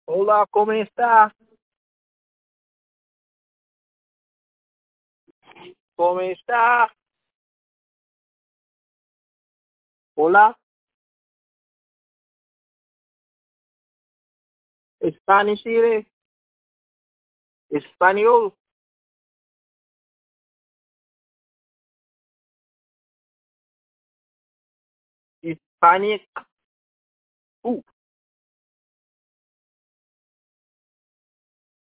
Hola, ¿cómo está? ¿Cómo está? Hola, Spanish, dire? Español, Hispanic.